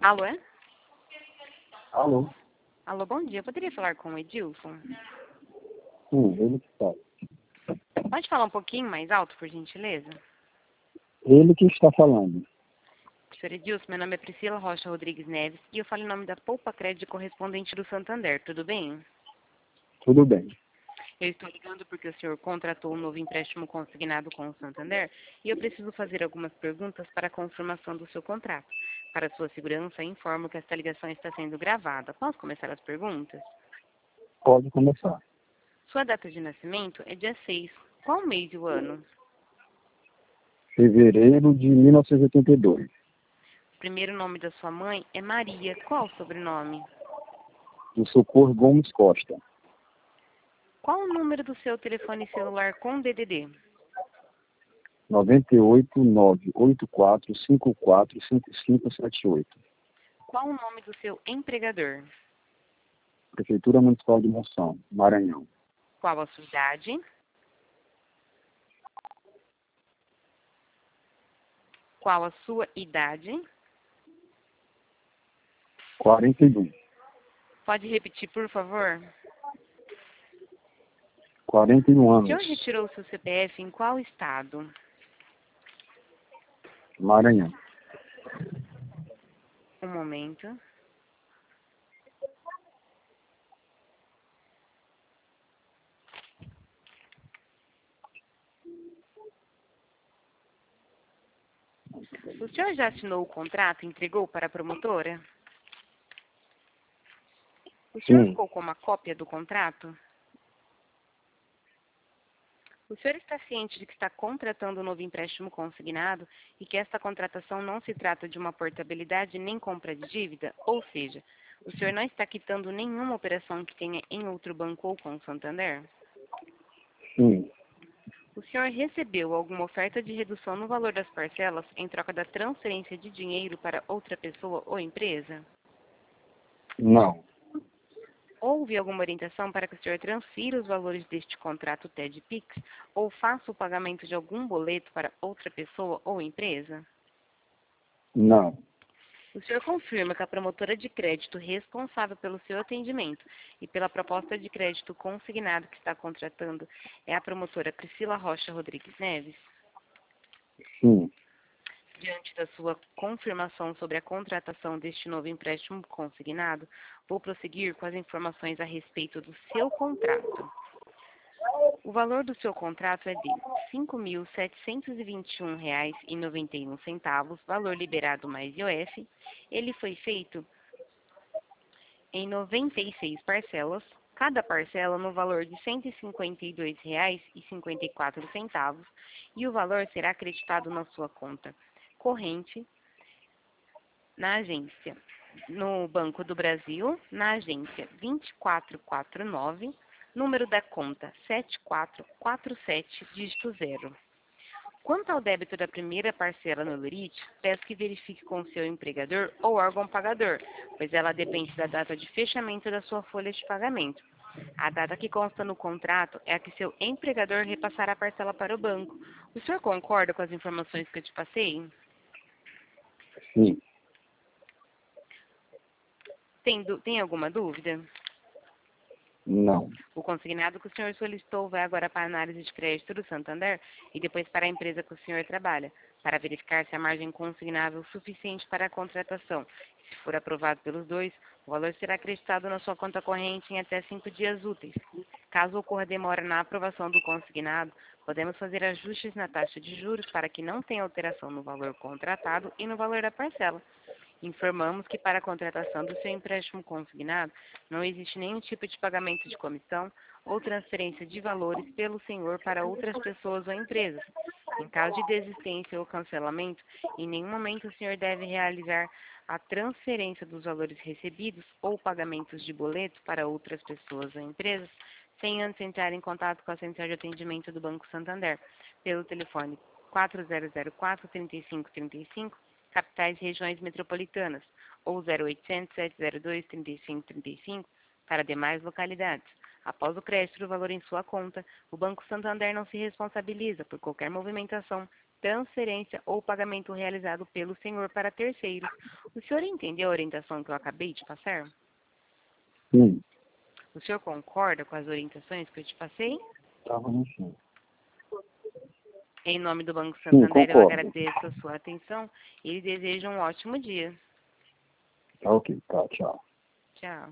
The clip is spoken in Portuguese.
Alô, é? Alô? Alô, bom dia. Eu poderia falar com o Edilson? Sim, ele que está. Pode falar um pouquinho mais alto, por gentileza? Ele que está falando. Senhor Edilson, meu nome é Priscila Rocha Rodrigues Neves e eu falo em nome da Poupa Crédito Correspondente do Santander. Tudo bem? Tudo bem. Eu estou ligando porque o senhor contratou um novo empréstimo consignado com o Santander e eu preciso fazer algumas perguntas para a confirmação do seu contrato. Para sua segurança, informo que esta ligação está sendo gravada. Posso começar as perguntas? Pode começar. Sua data de nascimento é dia 6. Qual o mês e o ano? Fevereiro de 1982. O primeiro nome da sua mãe é Maria. Qual o sobrenome? Do Socorro Gomes Costa. Qual o número do seu telefone celular com DDD? 98984545578. Qual o nome do seu empregador? Prefeitura Municipal de Monção, Maranhão. Qual a sua idade? Qual a sua idade? 41. Pode repetir, por favor? 41 O senhor anos. retirou seu CPF em qual estado? Maranhão. Um momento. O senhor já assinou o contrato e entregou para a promotora? O senhor Sim. ficou com uma cópia do contrato? O senhor está ciente de que está contratando um novo empréstimo consignado e que esta contratação não se trata de uma portabilidade nem compra de dívida? Ou seja, o senhor não está quitando nenhuma operação que tenha em outro banco ou com o Santander? Sim. O senhor recebeu alguma oferta de redução no valor das parcelas em troca da transferência de dinheiro para outra pessoa ou empresa? Não. Houve alguma orientação para que o senhor transfira os valores deste contrato TED Pix ou faça o pagamento de algum boleto para outra pessoa ou empresa? Não. O senhor confirma que a promotora de crédito responsável pelo seu atendimento e pela proposta de crédito consignado que está contratando é a promotora Priscila Rocha Rodrigues Neves? Sim. Diante da sua confirmação sobre a contratação deste novo empréstimo consignado, vou prosseguir com as informações a respeito do seu contrato. O valor do seu contrato é de R$ 5.721,91, valor liberado mais IOF. Ele foi feito em 96 parcelas, cada parcela no valor de R$ 152,54, e o valor será acreditado na sua conta corrente na agência, no Banco do Brasil, na agência 2449, número da conta 7447, dígito 0. Quanto ao débito da primeira parcela no LURIT, peço que verifique com seu empregador ou órgão pagador, pois ela depende da data de fechamento da sua folha de pagamento. A data que consta no contrato é a que seu empregador repassará a parcela para o banco. O senhor concorda com as informações que eu te passei? Sim. Tem alguma dúvida? Não. O consignado que o senhor solicitou vai agora para a análise de crédito do Santander e depois para a empresa que o senhor trabalha, para verificar se a margem consignável é suficiente para a contratação. Se for aprovado pelos dois, o valor será acreditado na sua conta corrente em até 5 dias úteis. Caso ocorra demora na aprovação do consignado, podemos fazer ajustes na taxa de juros para que não tenha alteração no valor contratado e no valor da parcela. Informamos que para a contratação do seu empréstimo consignado não existe nenhum tipo de pagamento de comissão ou transferência de valores pelo senhor para outras pessoas ou empresas. Em caso de desistência ou cancelamento, em nenhum momento o senhor deve realizar a transferência dos valores recebidos ou pagamentos de boleto para outras pessoas ou empresas, sem antes entrar em contato com a central de atendimento do Banco Santander, pelo telefone 4004-3535, capitais e regiões metropolitanas, ou 0800-702-3535 para demais localidades. Após o crédito do valor em sua conta, o Banco Santander não se responsabiliza por qualquer movimentação transferência ou pagamento realizado pelo senhor para terceiros. O senhor entendeu a orientação que eu acabei de passar? Sim. O senhor concorda com as orientações que eu te passei? Estava no sim. Em nome do Banco Sim, Santander, eu concordo. agradeço a sua atenção e lhe desejo um ótimo dia. Tá ok, tá, tchau. Tchau.